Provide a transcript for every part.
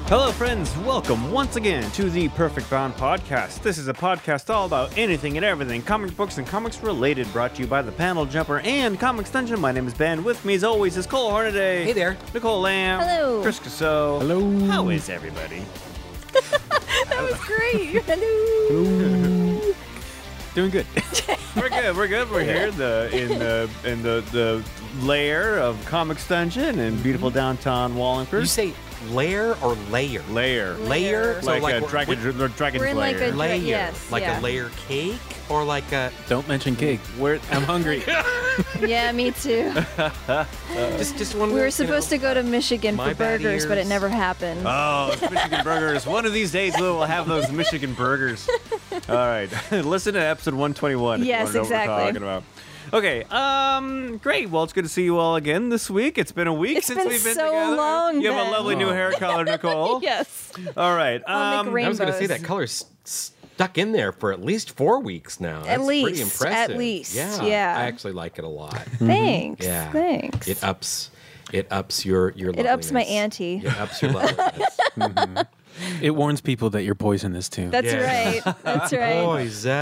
Hello, friends. Welcome once again to the Perfect Bound Podcast. This is a podcast all about anything and everything comic books and comics related, brought to you by the Panel Jumper and Comics Dungeon. My name is Ben. With me, as always, is Cole Hornaday. Hey there. Nicole Lamb. Hello. Chris Casso. Hello. How is everybody? That was great. Hello. Doing good. We're good. We're here in the lair of Comics Dungeon in beautiful downtown Wallingford. You say layer or layer? Lair. Layer? Like a dragon's We're in like lair. a layer. yes, like yeah. a layer cake or like a Don't mention cake. I'm hungry. Yeah, me too. just one. We were supposed to go to Michigan my for bad burgers, but it ears. never happened. Oh, it's Michigan burgers. One of these days we will have those Michigan burgers. All right. Listen to episode 121 if you Yes, want to know exactly. what we're talking about. Okay, great. Well, it's good to see you all again this week. It's been a week It's since been we've been so together. long, You have a Ben. lovely new hair color, Nicole. Yes. All right. I'll make I was going to say rainbows. that color's stuck in there for at least 4 weeks now. That's pretty least, impressive. at least, Yeah. yeah. I actually like it a lot. Thanks. Yeah. Thanks. It ups your It ups my loveliness. ante. It ups your loveliness. It warns people that you're poisonous too. That's Yeah. right. That's right. Poison.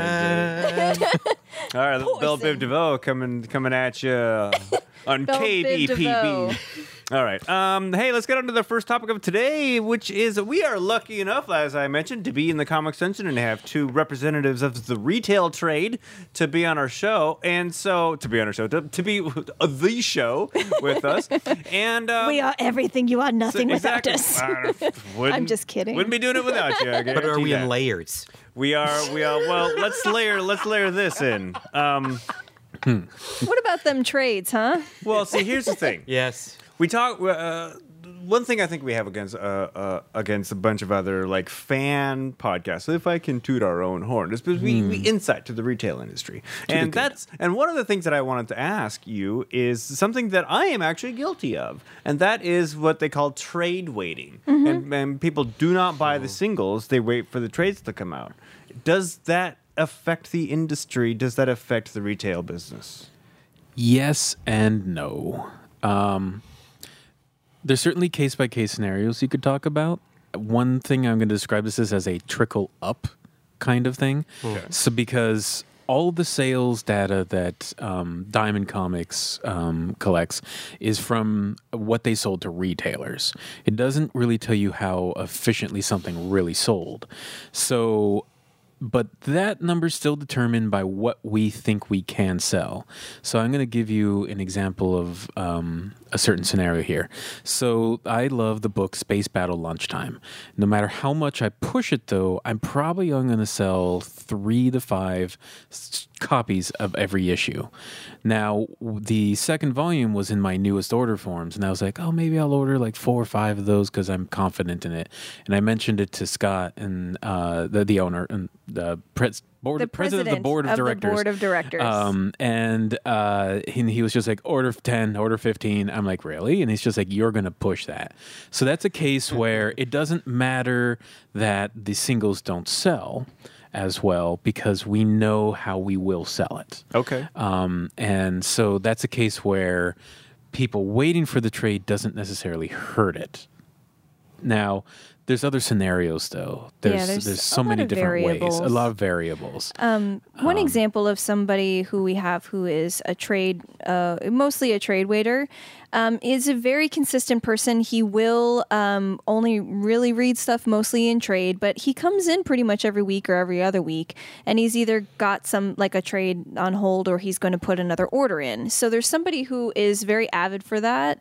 All right, little Belle Biv Poison. DeVoe coming at you on Belle Biv DeVoe. KBPB. All right. Hey, let's get on to the first topic of today, which is we are lucky enough, as I mentioned, to be in the Comics Dungeon and have two representatives of the retail trade to be on our show. And so, to be the show with us. And We are everything you are, nothing without us. I'm just kidding. Wouldn't be doing it without you. I But are guarantee we that. in layers? We are. Well, let's layer this in. What about them trades, huh? Well, see, here's the thing. Yes. We talk. One thing I think we have against a bunch of other like fan podcasts, if I can toot our own horn, is because we insight to the retail industry, and one of the things that I wanted to ask you is something that I am actually guilty of, and that is what they call trade waiting, and people do not buy the singles; they wait for the trades to come out. Does that affect the industry? Does that affect the retail business? Yes and no. There's certainly case-by-case scenarios you could talk about. One thing I'm going to describe this as a trickle-up kind of thing. Okay. So because all the sales data that Diamond Comics collects is from what they sold to retailers. It doesn't really tell you how efficiently something really sold. So... But that number's still determined by what we think we can sell. So I'm going to give you an example of a certain scenario here. So I love the book Space Battle Lunchtime. No matter how much I push it, though, I'm probably only going to sell 3 to 5 copies of every issue. Now, the second volume was in my newest order forms, and I was like, oh, maybe I'll order like 4 or 5 of those because I'm confident in it. And I mentioned it to Scott and the owner and the president of the board of directors. The board of directors. And he was just like, order 10, order 15. I'm like, really? And he's just like, you're going to push that. So that's a case where it doesn't matter that the singles don't sell as well because we know how we will sell it. Okay. And so that's a case where people waiting for the trade doesn't necessarily hurt it. Now, there's other scenarios, though. There's so many different ways. A lot of variables. One example of somebody who we have who is a trade, mostly a trade waiter, is a very consistent person. He will only really read stuff mostly in trade, but he comes in pretty much every week or every other week, and he's either got some like a trade on hold or he's going to put another order in. So there's somebody who is very avid for that,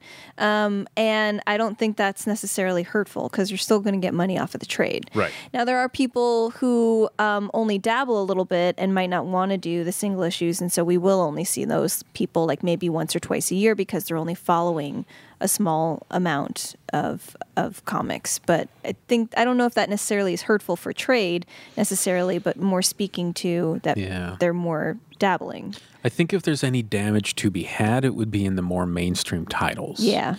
and I don't think that's necessarily hurtful because you're still going to get money off of the trade. Right. Now, there are people who only dabble a little bit and might not want to do the single issues, and so we will only see those people like maybe once or twice a year because they're only following a small amount of comics. But I don't know if that necessarily is hurtful for trade necessarily, but more speaking to that they're more dabbling. I think if there's any damage to be had, it would be in the more mainstream titles. Yeah.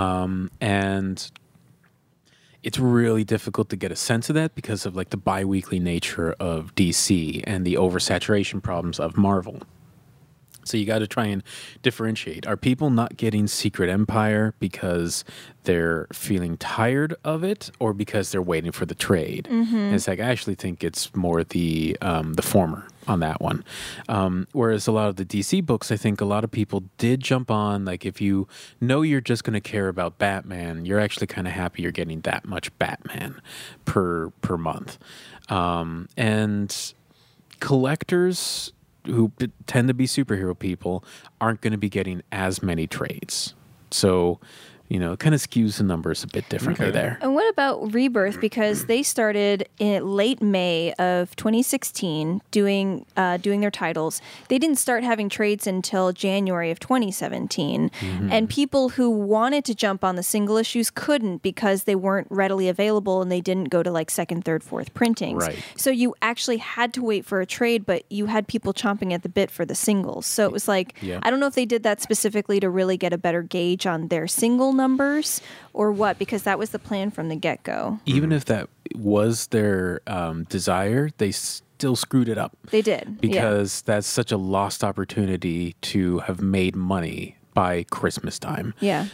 And it's really difficult to get a sense of that because of like the bi-weekly nature of DC and the oversaturation problems of Marvel. So you got to try and differentiate. Are people not getting Secret Empire because they're feeling tired of it, or because they're waiting for the trade? And it's like, I actually think it's more the former on that one. Whereas a lot of the DC books, I think a lot of people did jump on. Like, if you know you're just going to care about Batman, you're actually kind of happy you're getting that much Batman per month. And collectors who tend to be superhero people aren't going to be getting as many trades. So, you know, it kind of skews the numbers a bit differently there. And what about Rebirth? Because they started in late May of 2016 doing their titles. They didn't start having trades until January of 2017. And people who wanted to jump on the single issues couldn't because they weren't readily available and they didn't go to like second, third, fourth printings. Right. So you actually had to wait for a trade, but you had people chomping at the bit for the singles. So it was like, I don't know if they did that specifically to really get a better gauge on their single numbers or what, because that was the plan from the get-go. Even if that was their desire, they still screwed it up. They did. Because that's such a lost opportunity to have made money by Christmas time. Yeah.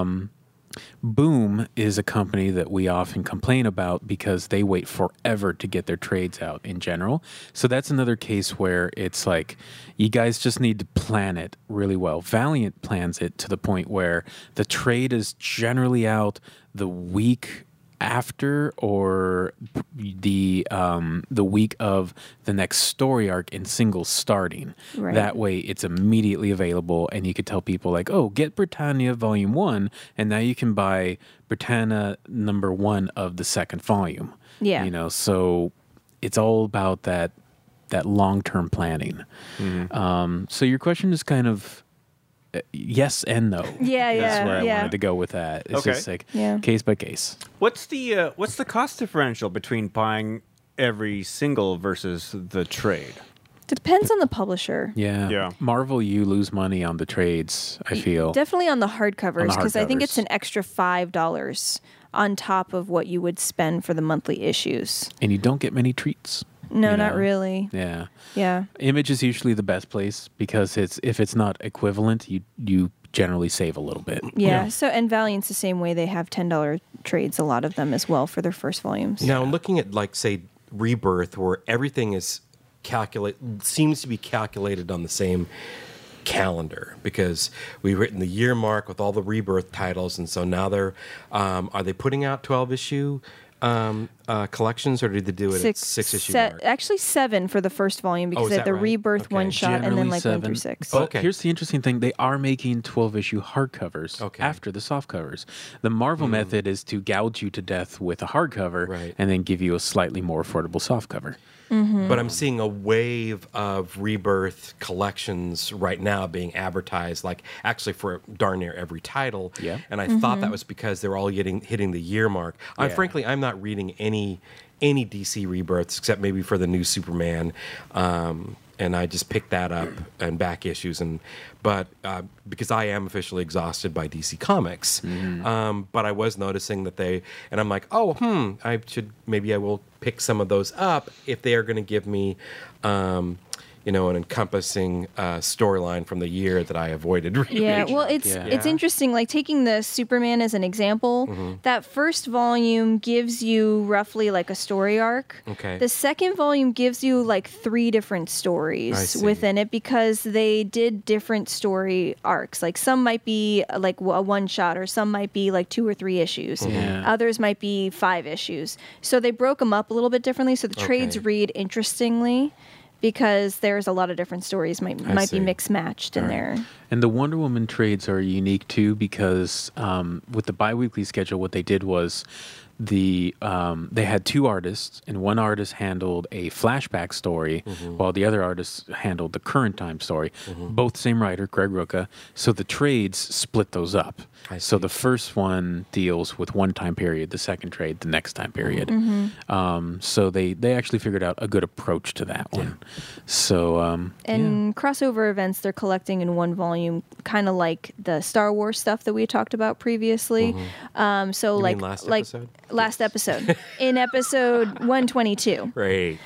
Boom is a company that we often complain about because they wait forever to get their trades out in general. So that's another case where it's like, you guys just need to plan it really well. Valiant plans it to the point where the trade is generally out the week after, or the week of the next story arc in singles starting. Right. That way it's immediately available, and you could tell people like, oh, get Britannia Volume 1, and now you can buy Britannia number 1 of the second volume. Yeah. You know, so it's all about that long-term planning. So your question is kind of yes and no. That's where I wanted to go with that. It's just like case by case. What's the cost differential between buying every single versus the trade? Depends on the publisher. Yeah. Marvel, you lose money on the trades, I feel. Definitely on the hardcovers, because I think hardcovers. it's an extra $5 on top of what you would spend for the monthly issues. And you don't get many treats. No, you not know? really. Yeah. Yeah. Image is usually the best place because if it's not equivalent, you generally save a little bit. Yeah. So, and Valiant's the same way. They have $10 trades, a lot of them as well, for their first volumes. Now, looking at, like, say, Rebirth, where everything is seems to be calculated on the same calendar, because we've written the year mark with all the Rebirth titles, and so now they're are they putting out 12-issue collections, or did they do it at 6-issue mark? Actually 7 for the first volume, because is they had that the right? Rebirth Okay. one shot and then Generally like 1 through 6. But Okay. here's the interesting thing. They are making 12-issue hardcovers after the softcovers. The Marvel method is to gouge you to death with a hardcover and then give you a slightly more affordable softcover. But I'm seeing a wave of Rebirth collections right now being advertised, like actually for darn near every title. Yeah. And I thought that was because they're all hitting the year mark. Frankly, I'm not reading any DC Rebirths except maybe for the new Superman. And I just picked that up and back issues, but because I am officially exhausted by DC Comics, but I was noticing that and I'm like, maybe I will pick some of those up if they are going to give me, an encompassing storyline from the year that I avoided reading. Yeah, well, it's interesting. Like, taking the Superman as an example, that first volume gives you roughly like a story arc. Okay. The second volume gives you like 3 different stories within it, because they did different story arcs. Like, some might be like a one shot, or some might be like 2 or 3 issues. Others might be 5 issues. So they broke them up a little bit differently. So the trades read interestingly, because there's a lot of different stories might be mixed matched in there. And the Wonder Woman trades are unique too, because with the biweekly schedule, what they did was they had 2 artists, and one artist handled a flashback story while the other artist handled the current time story. Both same writer, Greg Rucka. So the trades split those up. So the first one deals with one time period, the second trade the next time period. So they actually figured out a good approach to that one. So crossover events they're collecting in one volume volume, kind of like the Star Wars stuff that we talked about previously. So You like mean last like episode? last episode in episode 122. Great.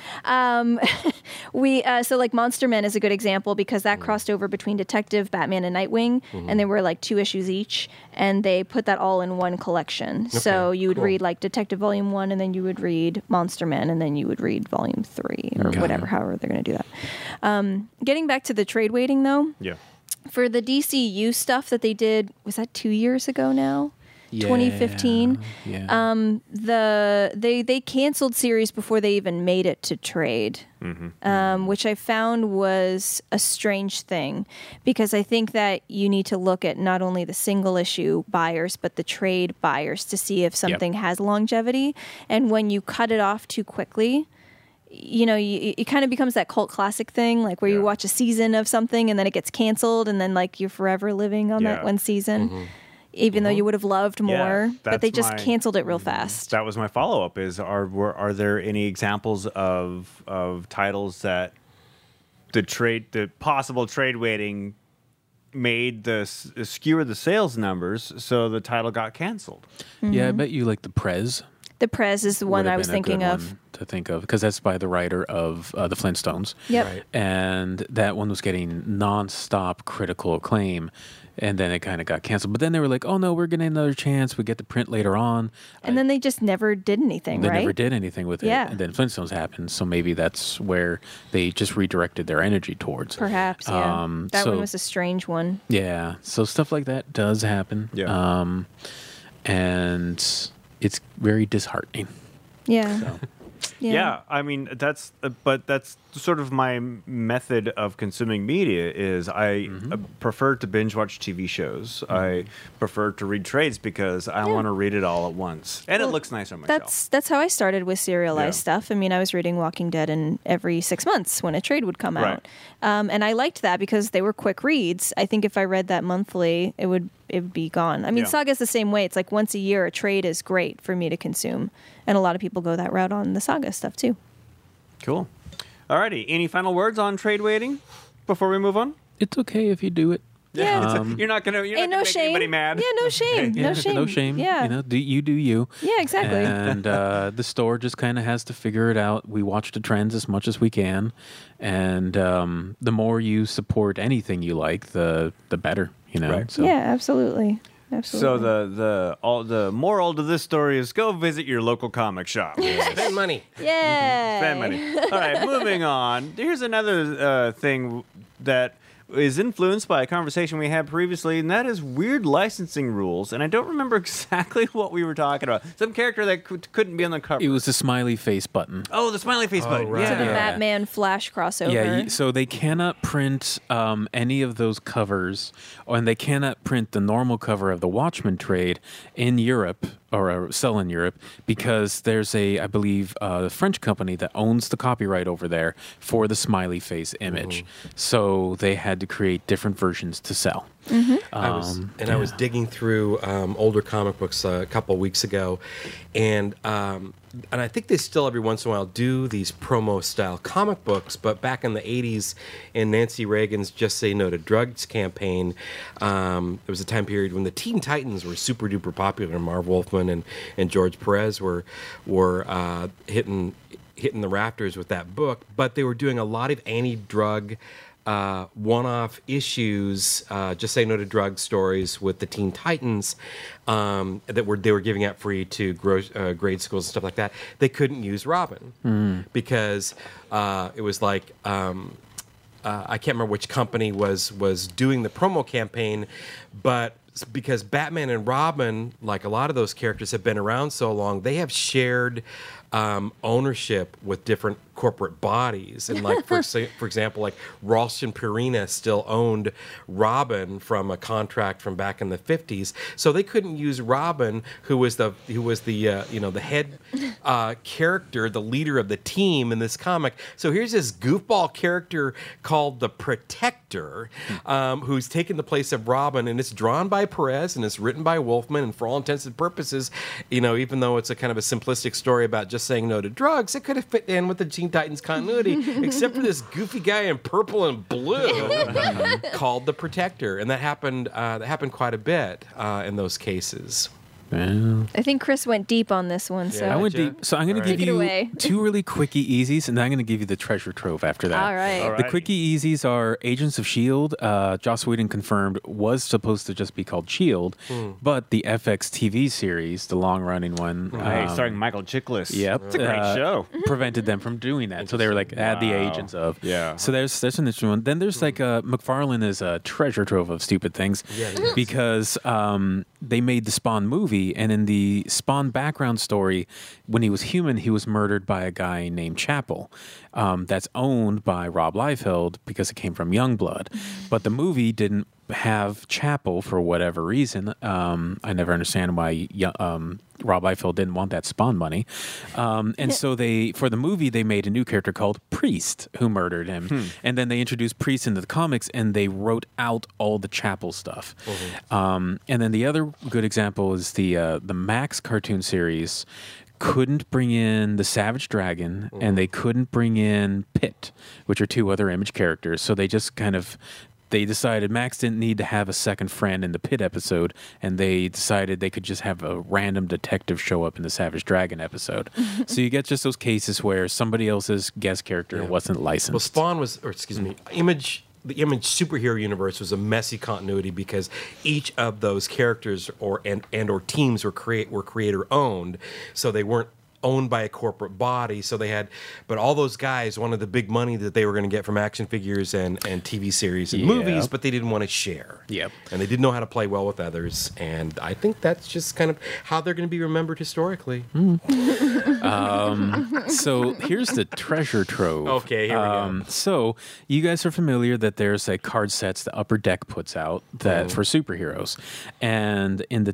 So like Monster Men is a good example because that crossed over between Detective, Batman, and Nightwing, and they were like 2 issues each, and they put that all in one collection. So you would read like Detective Volume 1, and then you would read Monster Men, and then you would read Volume 3, or whatever, however they're going to do that. Getting back to the trade waiting, though, Yeah. for the DCU stuff that they did, was that 2 years ago now? 2015. Yeah. They canceled series before they even made it to trade, which I found was a strange thing, because I think that you need to look at not only the single issue buyers but the trade buyers to see if something has longevity. And when you cut it off too quickly, you know, it kind of becomes that cult classic thing, like where you watch a season of something and then it gets canceled, and then like you're forever living on that one season. Even though you would have loved more, but they just canceled it real fast. That was my follow-up, is are there any examples of titles that the possible trade waiting made skewer the sales numbers, so the title got canceled? Yeah, I bet you like the Prez. The Prez is the one would have I was been a thinking good of. one to think of, because that's by the writer of the Flintstones. Yep. Right. And that one was getting nonstop critical acclaim, and then it kind of got canceled. But then they were like, "Oh no, we're getting another chance. We get the print later on." And then they just never did anything, They right? never did anything with Yeah. it. And then Flintstones happened, so maybe that's where they just redirected their energy towards. Perhaps, yeah. That so- one was a strange one. Yeah, so stuff like that does happen. Yeah. And it's very disheartening. Yeah. Yeah, I mean that's sort of my method of consuming media. Is I prefer to binge watch TV shows. I prefer to read trades because I want to read it all at once, and it looks nice on my shelf. That's how I started with serialized stuff. I mean, I was reading Walking Dead every 6 months when a trade would come out, and I liked that because they were quick reads. I think if I read that monthly, it would be gone. I mean, Saga's the same way. It's like once a year, a trade is great for me to consume, and a lot of people go that route on the Saga stuff too. Cool. Alrighty, any final words on trade waiting before we move on? It's okay if you do it. Yeah. You're not gonna Ain't no make shame. anybody mad. Yeah, no shame. No shame. No shame. Yeah. You know, do you. Yeah, exactly. And the store just kind of has to figure it out. We watch the trends as much as we can. And the more you support anything you like, the better, you know. Right. So, Yeah, absolutely. Absolutely. So the moral to this story is go visit your local comic shop. Spend money. Yeah. Spend money. All right, moving on. Here's another thing that is influenced by a conversation we had previously, and that is weird licensing rules. And I don't remember exactly what we were talking about. Some character that couldn't be on the cover. it was the smiley face button. Oh, the smiley face button. right. To the Yeah. Batman Flash crossover. Yeah, so they cannot print any of those covers, and they cannot print the normal cover of the Watchmen trade in Europe, or sell in Europe, because there's I believe, a French company that owns the copyright over there for the smiley face image. So they had to create different versions to sell. I was digging through older comic books a couple weeks ago, and I think they still every once in a while do these promo style comic books. But back in the '80s, in Nancy Reagan's "Just Say No to Drugs" campaign, there was a time period when the Teen Titans were super duper popular. Marv Wolfman and George Perez were hitting the rafters with that book, but they were doing a lot of anti-drug one-off issues, Just Say No to Drug stories with the Teen Titans that they were giving out free to grade schools and stuff like that. They couldn't use Robin because it was like I can't remember which company was doing the promo campaign, but because Batman and Robin, like a lot of those characters, have been around so long, they have shared ownership with different corporate bodies. And like for example, like Ralston Purina still owned Robin from a contract from back in the 50s. So they couldn't use Robin, who was the the head character, the leader of the team in this comic. So here's this goofball character called the Protector, who's taken the place of Robin, and it's drawn by Perez and it's written by Wolfman, and for all intents and purposes, even though it's a kind of a simplistic story about just saying no to drugs, it could have fit in with the Teen Teen Titans continuity, except for this goofy guy in purple and blue called the Protector, and that happened quite a bit in those cases. Well, I think Chris went deep on this one. So I went deep. So I'm going to give Take it you away. 2 really quickie easies, and then I'm going to give you the treasure trove after that. All right. The quickie easies are Agents of S.H.I.E.L.D. Joss Whedon confirmed was supposed to just be called S.H.I.E.L.D., but the FX TV series, the long-running one, starring Michael Chiklis. Yep, It's a great show. prevented them from doing that. So they were like, add the agents of. Yeah. So there's an interesting one. Then there's like McFarlane is a treasure trove of stupid things because they made the Spawn movie, and in the Spawn background story, when he was human, he was murdered by a guy named Chapel. That's owned by Rob Liefeld because it came from Youngblood. But the movie didn't have Chapel for whatever reason. I never understand why Rob Liefeld didn't want that Spawn money. And so for the movie, they made a new character called Priest who murdered him. And then they introduced Priest into the comics, and they wrote out all the Chapel stuff. And then the other good example is the Max cartoon series couldn't bring in the Savage Dragon, and they couldn't bring in Pit, which are 2 other Image characters. So they just they decided Max didn't need to have a second friend in the Pit episode, and they decided they could just have a random detective show up in the Savage Dragon episode. So you get just those cases where somebody else's guest character wasn't licensed. Well, Spawn was, Image. The Image superhero universe was a messy continuity because each of those characters or teams were creator owned, so they weren't owned by a corporate body. So they had, but all those guys wanted the big money that they were going to get from action figures and TV series and movies, but they didn't want to share. Yep. And they didn't know how to play well with others. And I think that's just kind of how they're going to be remembered historically. So here's the treasure trove. Okay, here we go. So you guys are familiar that there's like card sets the Upper Deck puts out that for superheroes, and in the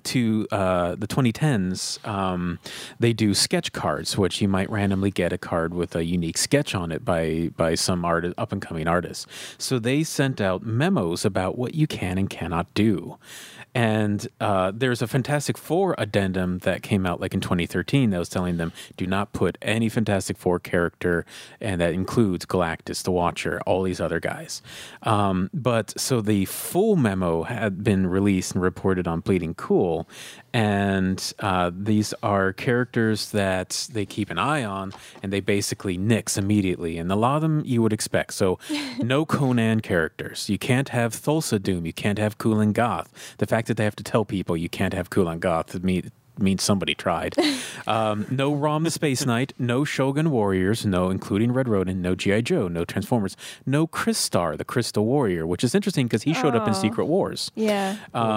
2010s, they do sketch cards, which you might randomly get a card with a unique sketch on it by some up and coming artist. So they sent out memos about what you can and cannot do. And there's a Fantastic Four addendum that came out like in 2013 that was telling them, do not put any Fantastic Four character, and that includes Galactus, the Watcher, all these other guys. But so the full memo had been released and reported on Bleeding Cool, and these are characters that they keep an eye on, and they basically nix immediately. And a lot of them you would expect. So no Conan characters. You can't have Thulsa Doom. You can't have Kulan Gath. The fact that they have to tell people you can't have Kulan Gath means somebody tried. No Rom the Space Knight, no Shogun Warriors, no, including Red Ronin, no G.I. Joe, no Transformers, no Crystar, the Crystal Warrior, which is interesting because he showed up in Secret Wars. Yeah.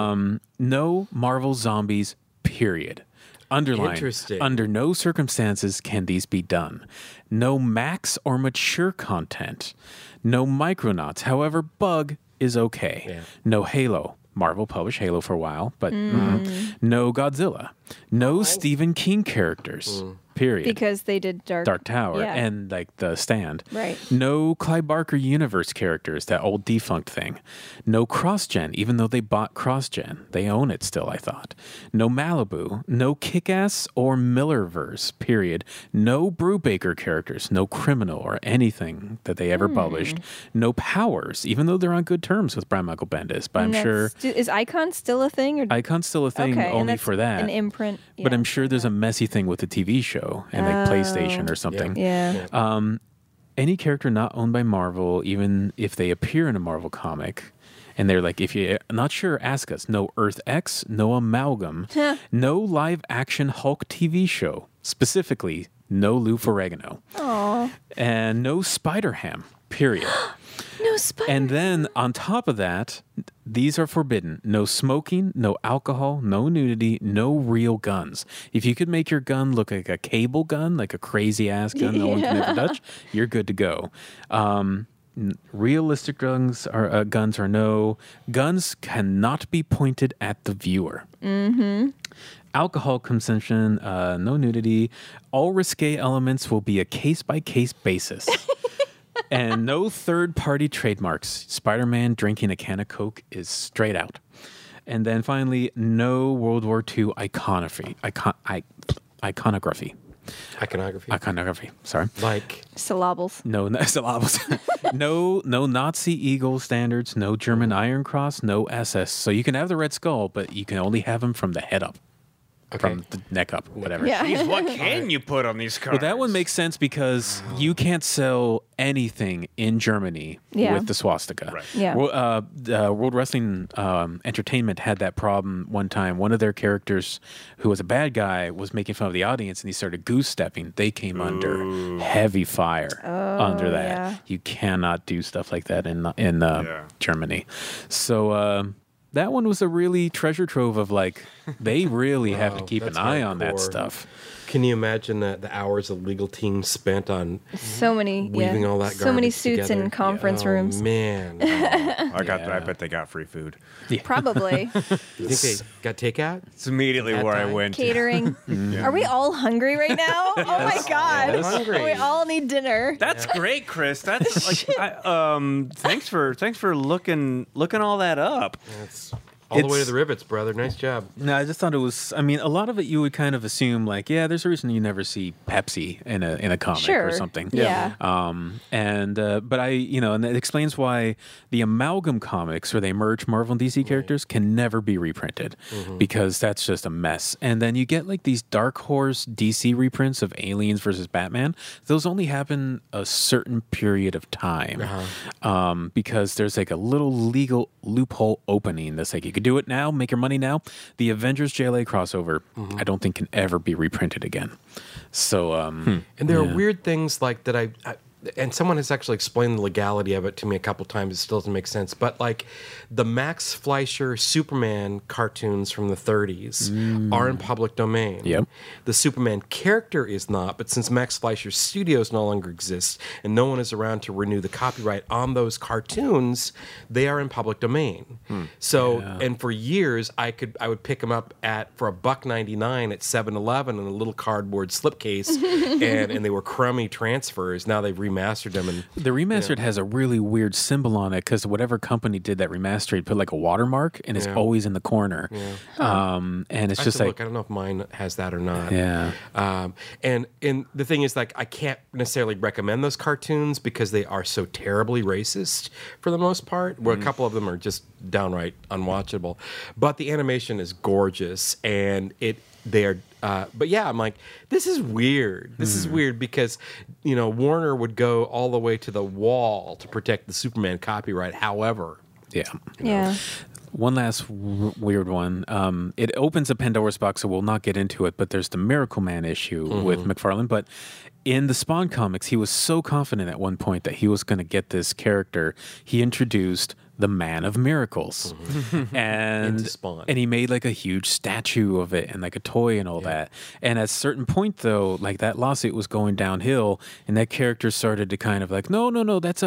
No Marvel Zombies, period. Underline, Interesting. under no circumstances can these be done. No Max or mature content. No Micronauts. However, Bug is okay. Yeah. No Halo. Marvel published Halo for a while, but no Godzilla. No Stephen King characters, period. Because they did Dark Tower yeah. and like The Stand. Right. No Clive Barker universe characters, that old defunct thing. No CrossGen, even though they bought CrossGen. They own it still, I thought. No Malibu. No Kick-Ass or Millerverse, period. No Brubaker characters. No Criminal or anything that they ever published. No Powers, even though they're on good terms with Brian Michael Bendis. But I'm sure... Is Icon still a thing? Or? Icon's still a thing Okay, and only that's for that. An imprint. But yeah. I'm sure there's a messy thing with the TV show and like PlayStation or something. Yeah. Any character not owned by Marvel, even if they appear in a Marvel comic, and they're like, if you're not sure, ask us. No Earth X, no Amalgam, no live action Hulk TV show, specifically no Lou Ferrigno, and no Spider-Ham, period. No Spider. And then on top of that, these are forbidden. No smoking, no alcohol, no nudity, no real guns. If you could make your gun look like a cable gun, like a crazy ass gun no one can ever touch, you're good to go. Realistic guns are no. Guns cannot be pointed at the viewer. Alcohol consumption, no nudity. All risque elements will be a case-by-case basis. And no third-party trademarks. Spider-Man drinking a can of Coke is straight out. And then finally, no World War II iconography. Iconography. Sorry. Like Syllables. No syllables. no Nazi Eagle standards. No German Iron Cross. No SS. So you can have the Red Skull, but you can only have him from the head up. Okay. From the neck up, whatever. Yeah. Jeez, what can you put on these cards? Well, that one makes sense because you can't sell anything in Germany Yeah. with the swastika. Right. Yeah. World Wrestling Entertainment had that problem one time. One of their characters, who was a bad guy, was making fun of the audience, and he started goose stepping. They came under heavy fire under that. yeah. You cannot do stuff like that in Germany. So. That one was a really treasure trove of like, they really have to keep an that's eye on that hardcore. stuff. Can you imagine the hours the legal team spent on So many, weaving all that so many garbage suits together? in conference rooms. Man, I bet they got free food. Probably you think they got takeout? It's immediately That where I time? went. catering. Are we all hungry right now? Oh my god, Yes. Hungry. we all need dinner. That's great, Chris. That's like, thanks for looking all that up. That's all the way to It's- the rivets, brother. Nice job. No, I just thought it was. I mean, a lot of it you would kind of assume, like, yeah, there's a reason you never see Pepsi in a comic Sure. or something. Yeah. But and it explains why the amalgam comics, where they merge Marvel and DC characters, can never be reprinted because that's just a mess. And then you get like these Dark Horse DC reprints of Aliens versus Batman. Those only happen a certain period of time because there's like a little legal loophole opening that's like you could do it now, make your money now. The Avengers JLA crossover, I don't think can ever be reprinted again. So, And there are weird things like that and someone has actually explained the legality of it to me a couple times. It still doesn't make sense. But like the Max Fleischer Superman cartoons from the 30s are in public domain. Yep. The Superman character is not, but since Max Fleischer's studios no longer exist and no one is around to renew the copyright on those cartoons, they are in public domain. So, and for years I would pick them up for $1.99 at 7-Eleven in a little cardboard slipcase, and they were crummy transfers. Now they've remastered them, and the remastered has a really weird symbol on it because whatever company did that remastered put like a watermark and it's always in the corner. And it's I have just to like, look. I don't know if mine has that or not. yeah. And the thing is, like, I can't necessarily recommend those cartoons because they are so terribly racist for the most part. Where a couple of them are just downright unwatchable, but the animation is gorgeous, and they are. But yeah, I'm like, this is weird. This is weird because, Warner would go all the way to the wall to protect the Superman copyright. However, Yeah. One last weird one. It opens a Pandora's box, so we'll not get into it, but there's the Miracle Man issue with McFarlane. But in the Spawn comics, he was so confident at one point that he was going to get this character. He introduced the Man of Miracles. And Into Spawn. and he made like a huge statue of it and like a toy and all that. And at a certain point though, like that lawsuit was going downhill and that character started to kind of like, no, that's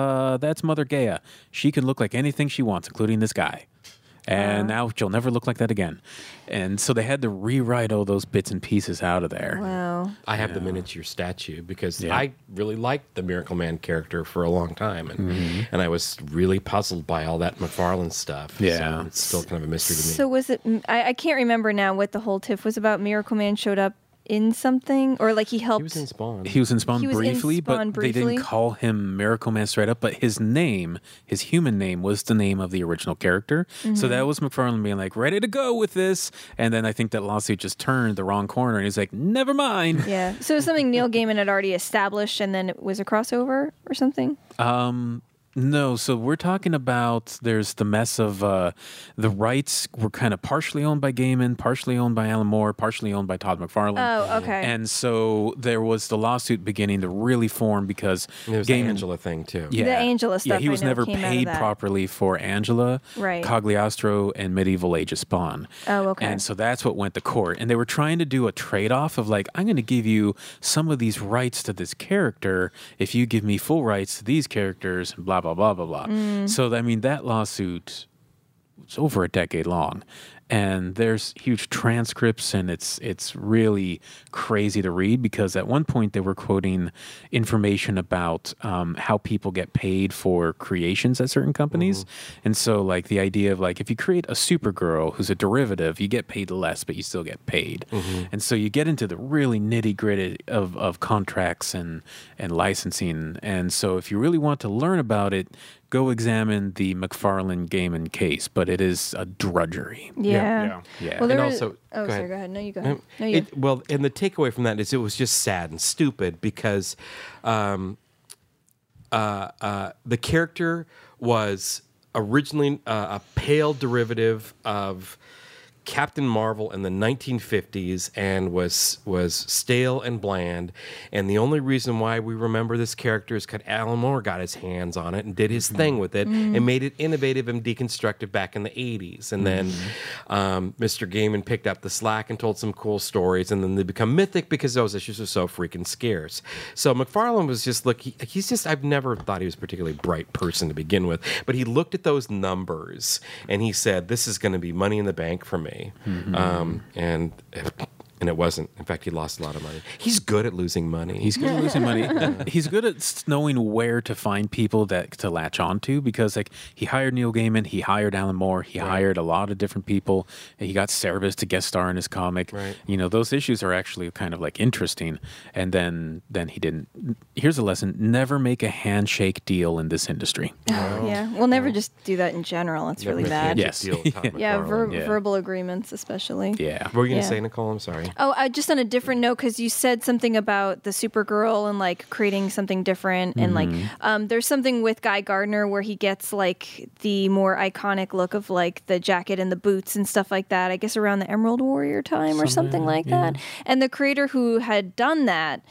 Mother Gaia. She can look like anything she wants, including this guy. And now she'll never look like that again. And so they had to rewrite all those bits and pieces out of there. Wow. I have the miniature statue because I really liked the Miracle Man character for a long time, and I was really puzzled by all that McFarlane stuff. Yeah. So it's still kind of a mystery to me. So was it? I can't remember now what the whole tiff was about. Miracle Man showed up in something, or like he helped. He was in Spawn. He was in Spawn He was in briefly, Spawn but they briefly. didn't call him Miracle Man straight up. But his name, his human name, was the name of the original character. So that was McFarlane being like, ready to go with this. And then I think that lawsuit just turned the wrong corner, and he's like, never mind. Yeah. So it was something Neil Gaiman had already established, and then it was a crossover or something. No, so we're talking about there's the mess of the rights were kind of partially owned by Gaiman, partially owned by Alan Moore, partially owned by Todd McFarlane. Oh, okay. And so there was the lawsuit beginning to really form because And there was the Angela thing too. Yeah, The Angela stuff, Yeah, he I was know, never came out of paid that. properly for Angela, Right. Cagliostro, and Medieval Age of Spawn. Oh, okay. And so that's what went to court. And they were trying to do a trade-off of like, I'm going to give you some of these rights to this character if you give me full rights to these characters, blah, blah, blah, blah, blah. So, I mean, that lawsuit was over a decade long. and there's huge transcripts, and it's really crazy to read, because at one point they were quoting information about how people get paid for creations at certain companies. And so like the idea of like, if you create a Supergirl who's a derivative, you get paid less, but you still get paid. And so you get into the really nitty gritty of contracts and licensing. And so if you really want to learn about it, go examine the McFarlane Gaiman case, but it is a drudgery. Yeah. Yeah. Well, there And was, also- oh, go sorry, ahead. go ahead. No, you go ahead. No, you. Well, and the takeaway from that is it was just sad and stupid, because the character was originally a pale derivative of Captain Marvel in the 1950s and was stale and bland. And the only reason why we remember this character is because Alan Moore got his hands on it and did his thing with it and made it innovative and deconstructive back in the 80s. And then Mr. Gaiman picked up the slack and told some cool stories, and then they become mythic because those issues are so freaking scarce. So McFarlane was just, look, he's just, I've never thought he was a particularly bright person to begin with, but he looked at those numbers and he said, this is going to be money in the bank for me. And it wasn't. In fact, he lost a lot of money. He's good at losing money. He's good at losing money. He's good at knowing where to find people that to latch onto, because like he hired Neil Gaiman, he hired Alan Moore, he hired a lot of different people. And he got Cerebus to guest star in his comic. Right. You know, those issues are actually kind of like interesting. And then he didn't. Here's a lesson: never make a handshake deal in this industry. Yeah. We'll never just do that in general. It's really bad. Yes. Deal with Todd Yeah, McFarlane. Yeah. verbal agreements especially. Yeah. What were you going to Yeah. say, Nicole? I'm sorry. Oh, just on a different note, because you said something about the Supergirl and like creating something different, and like there's something with Guy Gardner where he gets like the more iconic look of like the jacket and the boots and stuff like that. I guess around the Emerald Warrior time or something like that. And the creator who had done that,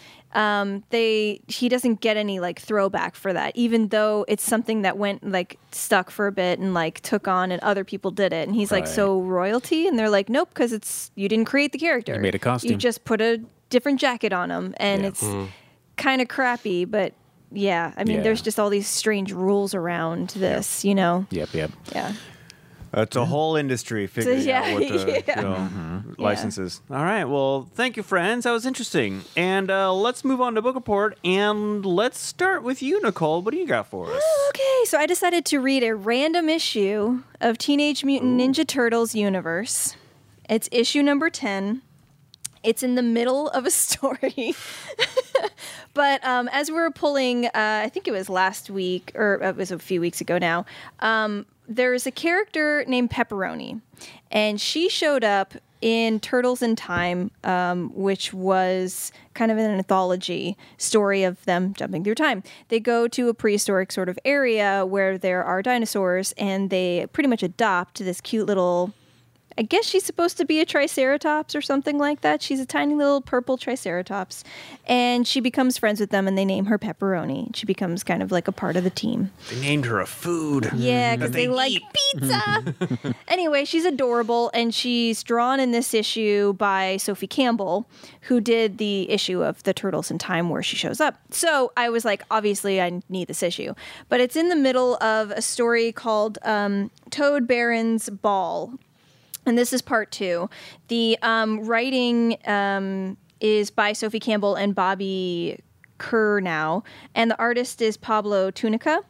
he doesn't get any like throwback for that, even though it's something that went like stuck for a bit and like took on and other people did it. And he's like, Right. so royalty? And they're like, nope, because you didn't create the character. You made a costume. You just put a different jacket on him, and it's kind of crappy, but yeah, I mean, Yeah. there's just all these strange rules around this, you know? Yep. Yeah. It's a whole industry figuring yeah, out what the yeah. licenses. All right. Well, thank you, friends. That was interesting. And let's move on to book report. And let's start with you, Nicole. What do you got for us? Okay, so I decided to read a random issue of Teenage Mutant Ninja Turtles Universe. It's issue number 10. It's in the middle of a story. But as we were pulling, I think it was last week, or it was a few weeks ago now, there's a character named Pepperoni. And she showed up in Turtles in Time, which was kind of an anthology story of them jumping through time. They go to a prehistoric sort of area where there are dinosaurs, and they pretty much adopt this cute little... I guess she's supposed to be a Triceratops or something like that. She's a tiny little purple Triceratops. And she becomes friends with them, and they name her Pepperoni. She becomes kind of like a part of the team. They named her a food. Yeah, because they like eat. pizza. Anyway, she's adorable, and she's drawn in this issue by Sophie Campbell, who did the issue of the Turtles in Time where she shows up. So I was like, obviously, I need this issue. But it's in the middle of a story called Toad Baron's Ball. And this is part 2. The writing is by Sophie Campbell and Bobby Curnow, and the artist is Pablo Tunica.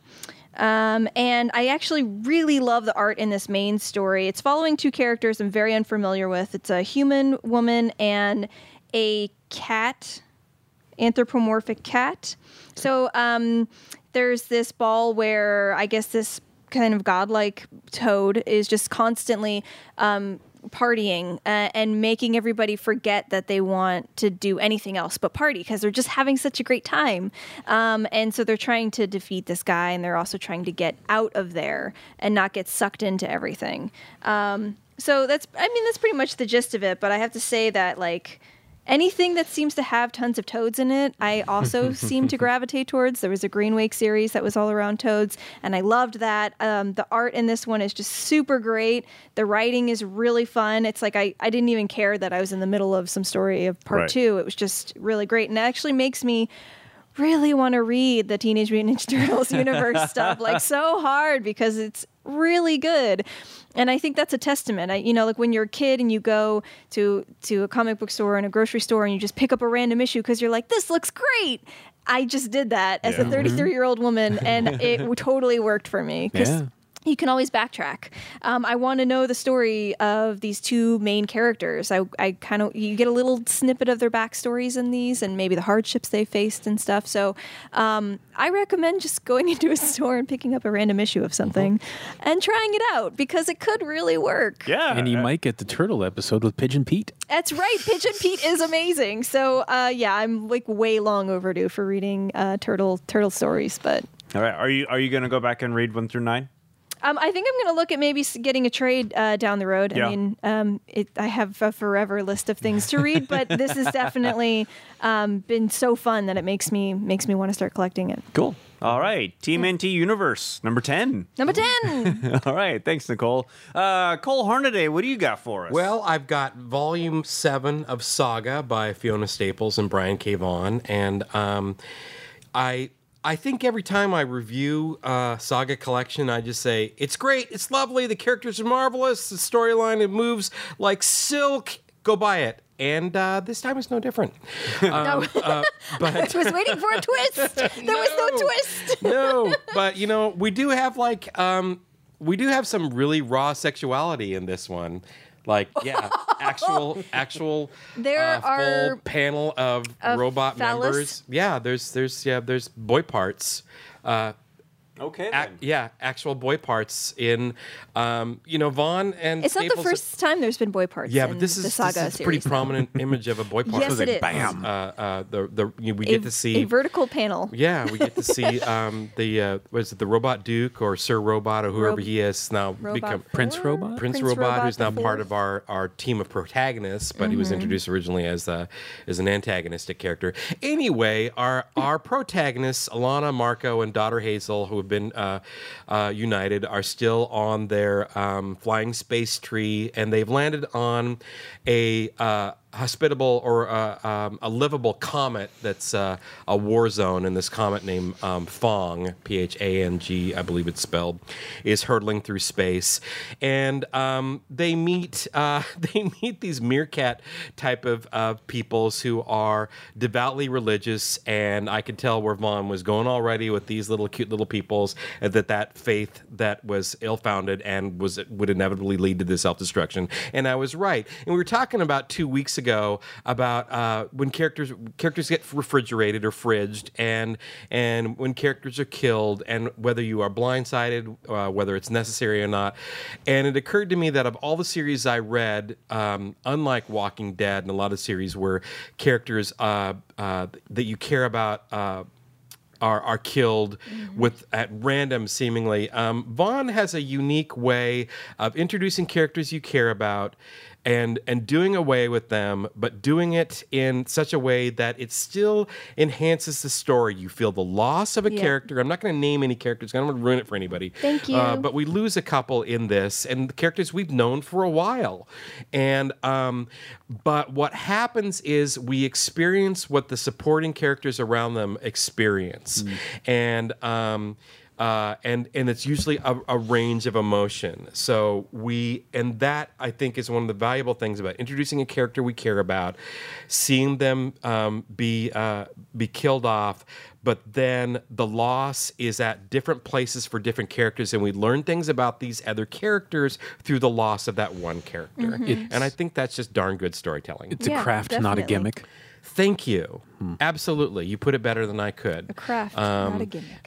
And I actually really love the art in this main story. It's following 2 characters I'm very unfamiliar with. It's a human woman and a cat, anthropomorphic cat. So there's this ball where I guess this kind of godlike toad is just constantly partying and making everybody forget that they want to do anything else but party because they're just having such a great time. And so they're trying to defeat this guy, and they're also trying to get out of there and not get sucked into everything. So that's pretty much the gist of it. But I have to say that, like, anything that seems to have tons of toads in it, I also seem to gravitate towards. There was a Green Wake series that was all around toads, and I loved that. The art in this one is just super great. The writing is really fun. It's like I didn't even care that I was in the middle of some story of part 2. It was just really great, and it actually makes me really want to read the Teenage Mutant Ninja Turtles universe stuff like so hard because it's really good. And I think that's a testament. Like when you're a kid and you go to a comic book store and a grocery store and you just pick up a random issue because you're like, this looks great. I just did that as a 33-year-old woman, and it totally worked for me. Yeah. You can always backtrack. I want to know the story of these two main characters. You get a little snippet of their backstories in these, and maybe the hardships they faced and stuff. So, I recommend just going into a store and picking up a random issue of something and trying it out because it could really work. Yeah, And you might get the turtle episode with Pigeon Pete. That's right. Pigeon Pete is amazing. So, I'm like way long overdue for reading turtle stories. But all right, are you going to go back and read 1 through 9? I think I'm going to look at maybe getting a trade down the road. Yeah. I mean, I have a forever list of things to read, but this has definitely been so fun that it makes me want to start collecting it. Cool. All right, Team NT Universe, number 10. Number 10. All right, thanks, Nicole. Cole Hornaday, what do you got for us? Well, I've got Volume 7 of Saga by Fiona Staples and Brian K. Vaughan, and I think every time I review Saga Collection, I just say, it's great, it's lovely, the characters are marvelous, the storyline, it moves like silk, go buy it. And this time it's no different. But I was waiting for a twist. There was no twist. No, but we do have some really raw sexuality in this one. Like, yeah, actual There are full panel of robot phallus? members. Yeah, there's boy parts. okay, Actual boy parts in, Vaughn and It's not Staples. the first time there's been boy parts. Yeah, in but this the is Saga a pretty series now. prominent image of a boy part. Yes, it is. Bam. We get to see a vertical panel. Yeah, we get to see the Robot Duke or Sir Robot or whoever he is now become Prince Robot? Prince Robot, who's now the part fourth. of our team of protagonists, but he was introduced originally as an antagonistic character. Anyway, our protagonists, Alana, Marco, and daughter Hazel, who have been united, are still on their flying space tree, and they've landed on a hospitable or a livable comet that's a war zone, and this comet named Phang, Phang, I believe it's spelled, is hurtling through space, and they meet these meerkat type of peoples who are devoutly religious, and I could tell where Vaughn was going already with these little cute little peoples, that faith that was ill-founded and would inevitably lead to this self-destruction, and I was right. And we were talking about 2 weeks ago about when characters get refrigerated or fridged, and when characters are killed, and whether you are blindsided, whether it's necessary or not. And it occurred to me that of all the series I read, unlike Walking Dead and a lot of series where characters that you care about are killed at random, seemingly. Vaughn has a unique way of introducing characters you care about and doing away with them, but doing it in such a way that it still enhances the story. You feel the loss of a character. I'm not going to name any characters. I don't want to ruin it for anybody. Thank you. But we lose a couple in this, and the characters we've known for a while. And but what happens is we experience what the supporting characters around them experience, and it's usually a range of emotion. So that I think is one of the valuable things about introducing a character we care about, seeing them be killed off, but then the loss is at different places for different characters, and we learn things about these other characters through the loss of that one character. And I think that's just darn good storytelling. It's a craft, not a definitely. gimmick. Thank you. Absolutely. You put it better than I could. A craft, not a gimmick.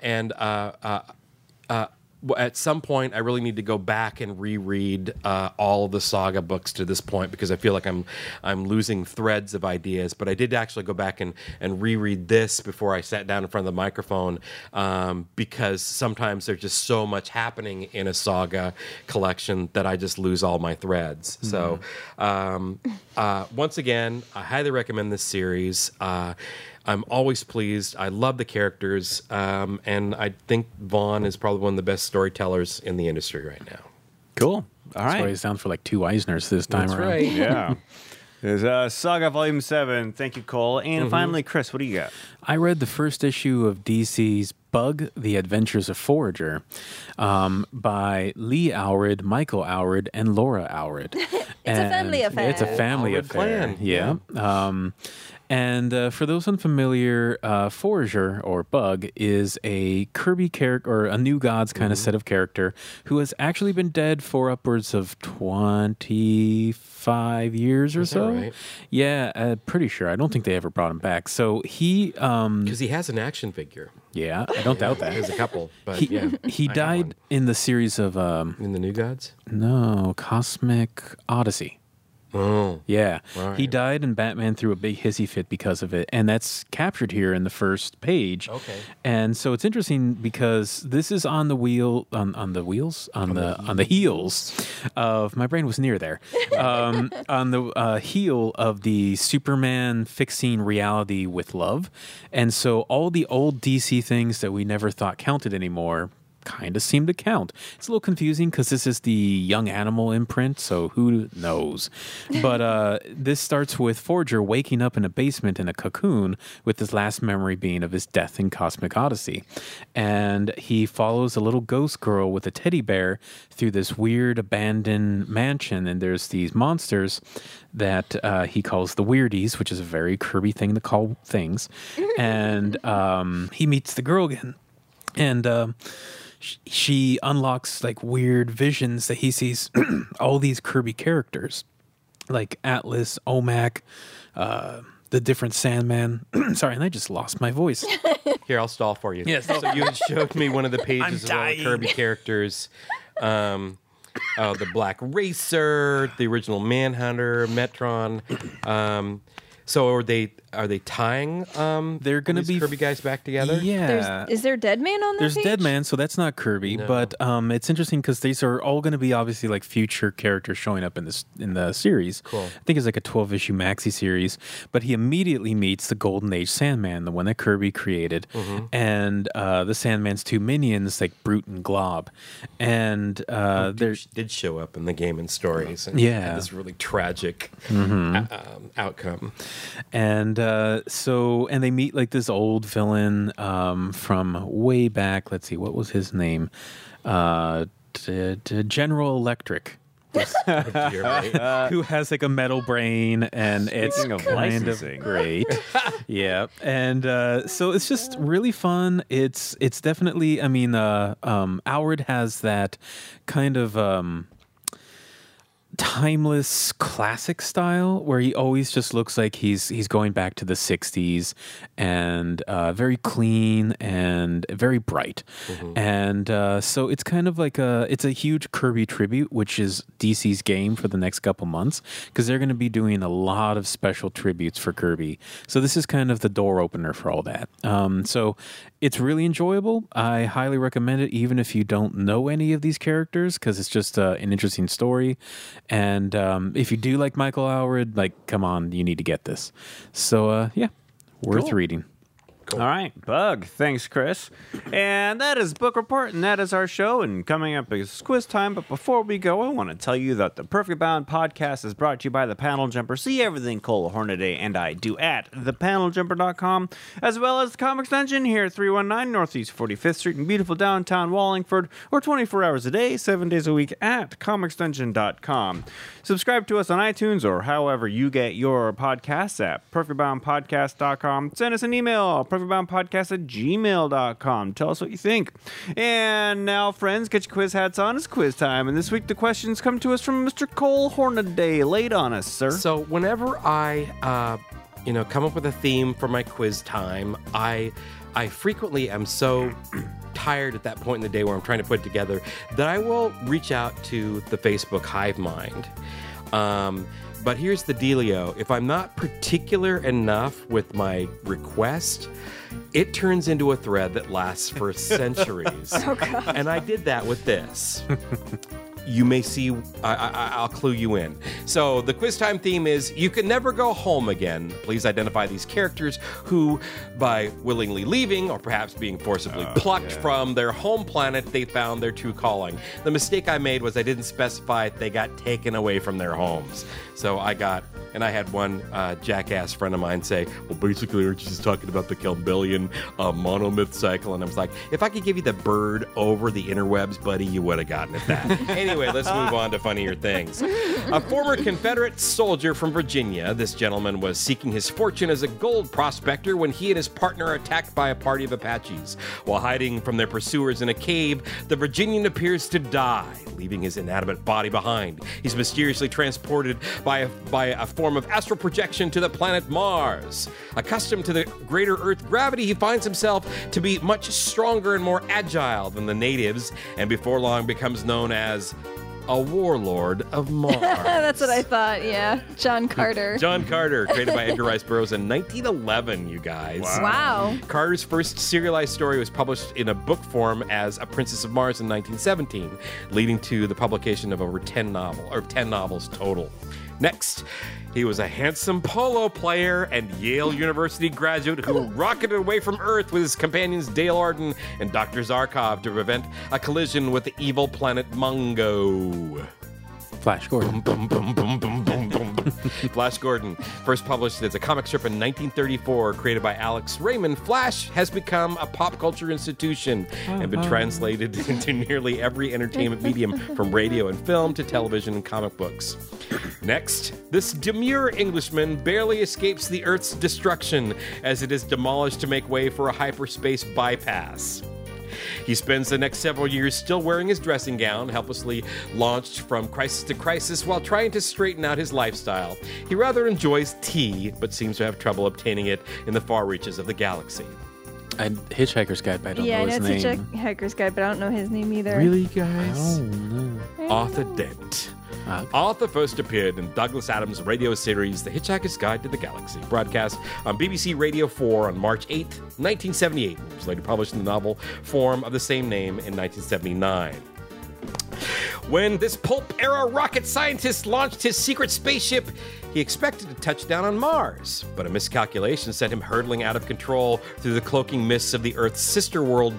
At some point, I really need to go back and reread all of the Saga books to this point, because I feel like I'm losing threads of ideas. But I did actually go back and reread this before I sat down in front of the microphone, because sometimes there's just so much happening in a Saga collection that I just lose all my threads. So once again, I highly recommend this series. I'm always pleased. I love the characters, and I think Vaughn is probably one of the best storytellers in the industry right now. Cool. All That's why right. he's down for like 2 Eisners this time That's around. right. Yeah. There's Saga Volume 7. Thank you, Cole. And finally, Chris, what do you got? I read the first issue of DC's Bug, The Adventures of Forager by Lee Allred, Michael Allred, and Laura Allred. It's a family affair. It's a family Allred affair. clan. Yeah. And for those unfamiliar, Forager, or Bug, is a Kirby character, or a New Gods kind of set of character, who has actually been dead for upwards of 25 years or Is that so. right? Yeah, pretty sure. I don't think they ever brought him back. So he... Because he has an action figure. yeah, I don't doubt that. There's a couple, but He, yeah. he I have died one. in the series of In the New Gods? Cosmic Odyssey. Oh. Yeah, Right. he died, and Batman threw a big hissy fit because of it, and that's captured here in the first page. Okay. And so it's interesting because this is on the wheel, on the heels of, my brain was near there, on the heel of the Superman fixing reality with love, and so all the old DC things that we never thought counted anymore kind of seem to count. It's a little confusing because this is the Young Animal imprint, so who knows? But this starts with Forager waking up in a basement in a cocoon, with his last memory being of his death in Cosmic Odyssey. And he follows a little ghost girl with a teddy bear through this weird abandoned mansion, and there's these monsters that he calls the Weirdies, which is a very Kirby thing to call things. And he meets the girl again. And she unlocks like weird visions that he sees all these Kirby characters, like Atlas, Omak, the different Sandman. Sorry, and I just lost my voice. Here, I'll stall for you. Yes. So you had showed me one of the pages of all the dying. Kirby characters. The Black Racer, the original Manhunter, Metron. So are they tying They're going to these be Kirby guys back together? Yeah. Is there Deadman on that There's page? Deadman, so that's not Kirby, but it's interesting because these are all going to be obviously like future characters showing up in the series. Cool. I think it's like a 12-issue maxi series, but he immediately meets the Golden Age Sandman, the one that Kirby created, and the Sandman's two minions, like Brute and Glob, and there's Did show up in the Game and Stories. And Yeah. had this really tragic outcome. And and they meet like this old villain from way back. Let's see, what was his name? General Electric. You're right. Who has like a metal brain, and it's Speaking of kind of licensing. great. Yeah, and so it's just really fun. It's definitely. I mean, Allred has that kind of timeless classic style where he always just looks like he's going back to the 60s, and very clean and very bright. And so it's kind of like it's a huge Kirby tribute, which is DC's game for the next couple months, because they're going to be doing a lot of special tributes for Kirby. So this is kind of the door opener for all that. So it's really enjoyable. I highly recommend it, even if you don't know any of these characters, because it's just an interesting story. And if you do like Michael Allred, like, come on, you need to get this. So, yeah, worth reading. All right, Bug. Thanks, Chris. And that is Book Report, and that is our show. And coming up is quiz time. But before we go, I want to tell you that the Perfect Bound podcast is brought to you by The Panel Jumper. See everything Cole Hornaday and I do at thepaneljumper.com, as well as the Comics Dungeon here at 319 Northeast 45th Street in beautiful downtown Wallingford, or 24 hours a day, 7 days a week at comicsdungeon.com. Subscribe to us on iTunes or however you get your podcasts at perfectboundpodcast.com. Send us an email, perfectboundpodcast@gmail.com. Tell us what you think. And now, friends, get your quiz hats on. It's quiz time. And this week, the questions come to us from Mr. Cole Hornaday. Lay it on us, sir. So whenever I, come up with a theme for my quiz time, I frequently am so tired at that point in the day where I'm trying to put it together that I will reach out to the Facebook Hive Mind. But here's the dealio. If I'm not particular enough with my request, it turns into a thread that lasts for centuries. Oh, God. And I did that with this. You may see, I'll clue you in. So the quiz time theme is, you can never go home again. Please identify these characters who, by willingly leaving or perhaps being forcibly plucked from their home planet, they found their true calling. The mistake I made was I didn't specify if they got taken away from their homes. So I got And I had one jackass friend of mine say, well, basically, aren't you just talking about the Campbellian monomyth cycle? And I was like, if I could give you the bird over the interwebs, buddy, you would have gotten at that. Anyway, let's move on to funnier things. A former Confederate soldier from Virginia, this gentleman was seeking his fortune as a gold prospector when he and his partner are attacked by a party of Apaches. While hiding from their pursuers in a cave, the Virginian appears to die, leaving his inanimate body behind. He's mysteriously transported by a form of astral projection to the planet Mars. Accustomed to the greater Earth gravity, he finds himself to be much stronger and more agile than the natives, and before long becomes known as a warlord of Mars. That's what I thought, yeah. John Carter. John Carter, created by Edgar Rice Burroughs in 1911, you guys. Wow. Carter's first serialized story was published in a book form as A Princess of Mars in 1917, leading to the publication of over 10 novels total. Next, he was a handsome polo player and Yale University graduate who rocketed away from Earth with his companions Dale Arden and Dr. Zarkov to prevent a collision with the evil planet Mungo. Flash Gordon. Boom, boom, boom, boom, boom, boom. Flash Gordon, first published as a comic strip in 1934, created by Alex Raymond. Flash has become a pop culture institution and been translated into nearly every entertainment medium, from radio and film to television and comic books. Next, this demure Englishman barely escapes the Earth's destruction as it is demolished to make way for a hyperspace bypass. He spends the next several years still wearing his dressing gown, helplessly launched from crisis to crisis while trying to straighten out his lifestyle. He rather enjoys tea, but seems to have trouble obtaining it in the far reaches of the galaxy. Hitchhiker's Guide, but I don't know his name. Yeah, it's Hitchhiker's Guide, but I don't know his name either. Really, guys? Oh, no. Arthur Dent. Okay. Arthur first appeared in Douglas Adams' radio series The Hitchhiker's Guide to the Galaxy, broadcast on BBC Radio 4 on March 8, 1978. It was later published in the novel form of the same name in 1979. When this pulp-era rocket scientist launched his secret spaceship, he expected to touch down on Mars, but a miscalculation sent him hurtling out of control through the cloaking mists of the Earth's sister world,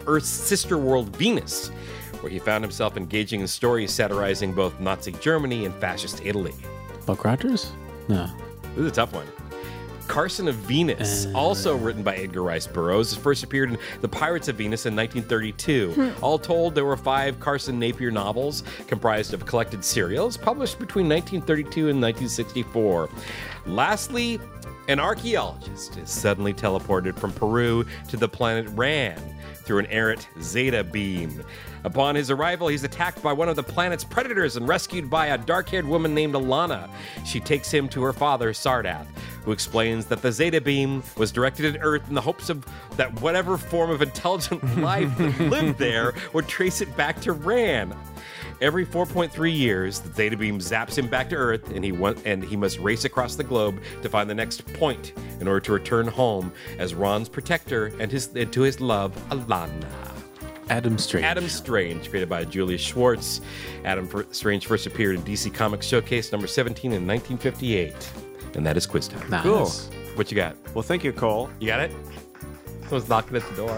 Venus, where he found himself engaging in stories satirizing both Nazi Germany and fascist Italy. Buck Rogers? No. This is a tough one. Carson of Venus, also written by Edgar Rice Burroughs, first appeared in The Pirates of Venus in 1932. All told, there were 5 Carson Napier novels comprised of collected serials published between 1932 and 1964. Lastly, an archaeologist is suddenly teleported from Peru to the planet Ran through an errant Zeta beam. Upon his arrival, he's attacked by one of the planet's predators and rescued by a dark-haired woman named Alana. She takes him to her father, Sardath, who explains that the Zeta beam was directed at Earth in the hopes of that whatever form of intelligent life that lived there would trace it back to Ran. Every 4.3 years, the Zeta beam zaps him back to Earth, and he must race across the globe to find the next point in order to return home as Ron's protector and to his love, Alana. Adam Strange. Adam Strange, created by Julius Schwartz. Adam Strange first appeared in DC Comics Showcase number 17 in 1958. And that is quiz time. Nice. Cool. What you got? Well, thank you, Cole. You got it? Someone's knocking at the door.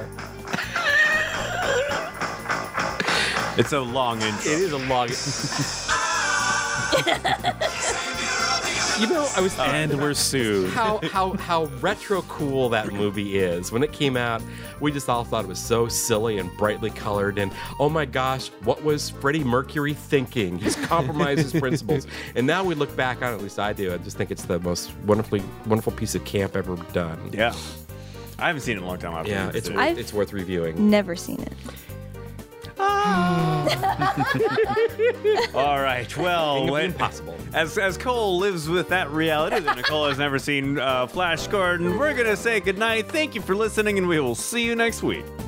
It's a long intro. It is a long... You know, I was And we're sued. how retro cool that movie is. When it came out, we just all thought it was so silly and brightly colored. And oh my gosh, what was Freddie Mercury thinking? He's compromised his principles. And now we look back on it, at least I do, I just think it's the most wonderful piece of camp ever done. Yeah. I haven't seen it in a long time. Yeah, it's worth reviewing. Never seen it. All right. Well, Impossible. As Cole lives with that reality that Nicole has never seen Flash Gordon, we're going to say goodnight. Thank you for listening, and we will see you next week.